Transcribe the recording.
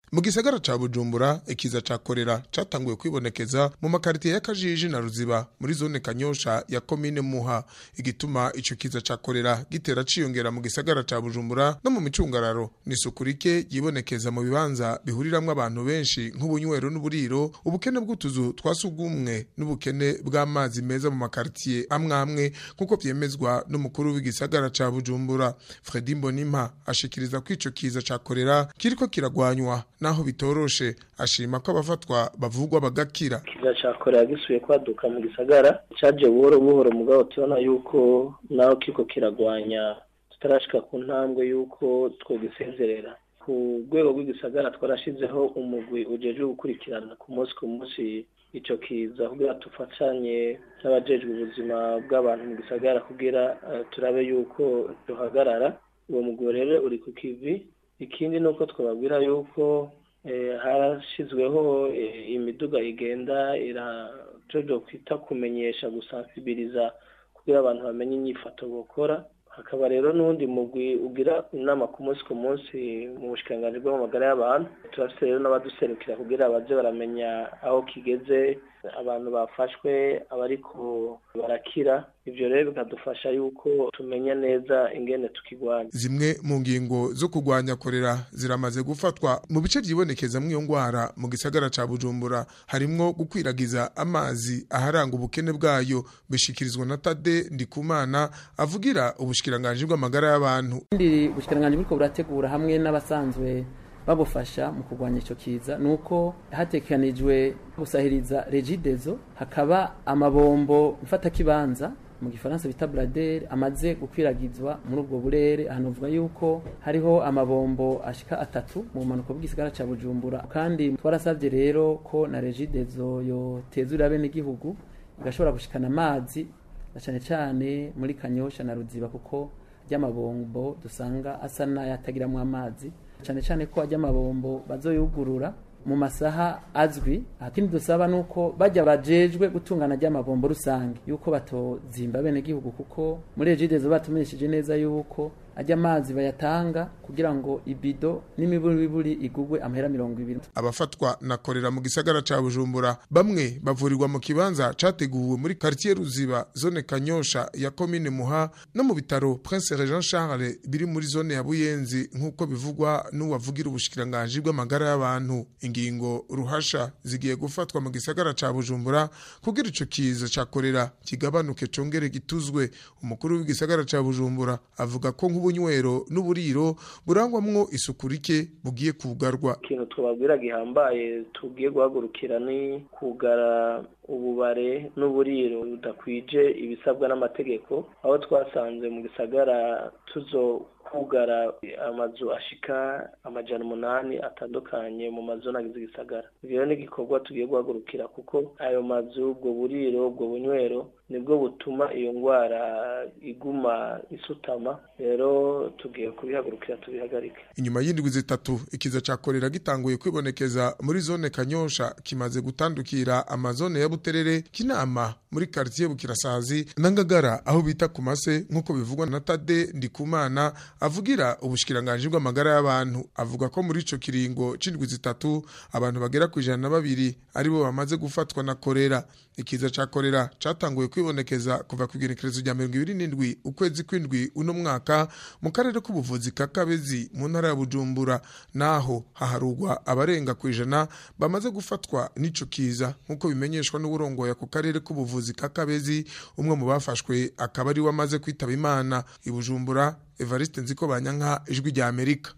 Mu gisagara ca Bujumbura ikiza ca korera catanguye kwibonekeza mu makaritiye ya Kajiji na Ruziba muri zone Kanyosha ya komine Muha. Igituma ico kiza ca korera gitera ciyongera mu gisagara ca Bujumbura no mu micungararo ni sukurike yibonekeza mu bibanza bihuriramwe abantu benshi nk'ubunywero n'uburiro, ubukene bw'utuzu twasugumwe n'ubukene bw'amazi meza mu makaritiye amwe kuko vyemezwa n'umukuru w'igisagara ca Bujumbura. Fredy Mbonimpa ashikiriza ko ico kiza ca korera kiriko kiragwanywa naho bitoroshe, ashima ko abafatwa bavugwa bagakira. Kiza ca korera gisuye kwaduka mu gisagara caje buhoro buhoro mugabo tubona yuko naho kiko kiragwanya tutarashika ku ntambwe yuko twogisezerera. Ku rwego rw'igisagara twarashizeho umugwi ujeje gukurikirana ku munsi ico kiza kugira tufatanye n'abajejwe ubuzima bw'abantu mu gisagara kugira turabe yuko duhagarara. Uwo mugwi rero uri ku kivi. Ikindi nuko twababwira yuko harashizweho imiduga igenda irajojo kwita kumenyesha gusensibiliza kugira abantu bamenye inyifato bokora. Hakaba rero n'undi mugwi ugira inama ku munsi mu bushikiranganji bw'amagara y'abantu. Turafise rero n'abaduserukira kugira baje baramenya aho kigeze, abantu bafashwe abariko barakira. Ivyo rero bikadufasha yuko tumenya neza ingene tukigwanya. Zimwe mu ngingo zo kugwanya korera ziramaze gufatwa mu bice vyibonekeza mw'iyo ngwara mu gisagara ca Bujumbura, harimwo gukwiragiza amazi aharanga ubukene bwayo, bishikirizwa na Tade Ndikumana avugira ubushikiranganji bw'amagara y'abantu. Ndi ubushikiranganji buriko burategura hamwe n'abasanzwe babufasha mu kugwanya ico kiza nuko hatekanijwe gusahiriza Regideso, hakaba amabombo mfata kibanza mu gifaransa bita Bradel amaze gukwiragizwa muri ubwo burere. Ahantu uvuga yuko hariho amabombo ashika 3 mu manuko bw'igisagara ca Bujumbura, kandi twarasavye rero ko na Regideso yotezura bene igihugu igashobora gushikana amazi na cane muri Kanyosha na Ruziba, kuko ry'amabombo dusanga asa n'ayatagiramwo amazi cane ko ajya amabombo bazoyugurura mu masaha azwi. Akindi dusaba nuko bajya bajejwe gutungana ry'amabombo rusange yuko batozimba bene gihugu, kuko muri Regideso batumenyesheje neza yuko ajya amazi bayatanga kugira ngo ibido n'imiburiburi igugwe amahera 20. Abafatwa na korera mu gisagara ca Bujumbura bamwe bavurirwa mu kibanza categuwe muri quartier Ruziba zone Kanyosha ya komine Muha no mu bitaro Prince Jean Charles biri muri zone ya Buyenzi nk'uko bivugwa n'uwavugira ubushikiranganji bw'amagara y'abantu. Ingingo ruhasha zigiye gufatwa mu gisagara ca Bujumbura kugira ico kiza ca korera kigabanuke congere gituzwe. Umukuru w'igisagara ca Bujumbura avuga ko ubunywero n'uburiro burangwamwo isuku rike bugiye kugarwa. Ikintu twababwira gihambaye tugiye guhagurukira ni kugara ububare n'uburiro budakwije ibisabwa n'amategeko, aho twasanze mu gisagara kugara amazu ashika 800 atandukanye mu mazona agize igisagara. Ivyo ni igikorwa tugiye guhagurukira kuko ayo mazu, ubwo buriro, ubwo bunywero nibwo butuma iyo ngwara iguma isutama. Rero tugiye kubihagurukira tubihagarike. Inyuma y'indwi zitatu ikiza ca korera gitanguye kwibonekeza muri zone Kanyosha, kimaze gutandukira amazone ya Buterere, Kinama muri quartier Bukirasazi na Ngagara aho bita ku Mase nk'uko bivugwa na Tade Ndikumana avugira ubushikiranganji bw'amagara y'abantu. Avuga ko muri ico kiringo c'indwi zitatu abantu bagera ku 102 aribo bamaze gufatwa na korera. Ikiza ca korera catanguye kwibonekeza kuva ku igenekerezo rya 27 ukwezi kw'indwi uno mwaka mu karere k'ubuvuzi ka Kabezi mu ntara ya Bujumbura, naho haharugwa abarenga ku 100 bamaze gufatwa n'ico kiza nk'uko bimenyeshwa n'uburongoye ku karere k'ubuvuzi ka Kabezi. Umwe mu bafashwe akaba ari wamaze kwitaba Imana. I Bujumbura, Evariste Nzikobanyanka, Ijwi rya Amerika.